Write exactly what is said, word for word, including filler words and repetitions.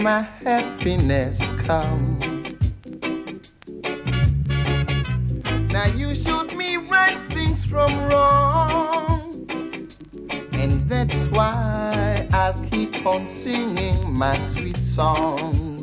my happiness come. Now you showed me right things from wrong, and that's why I'll keep on singing my sweet song.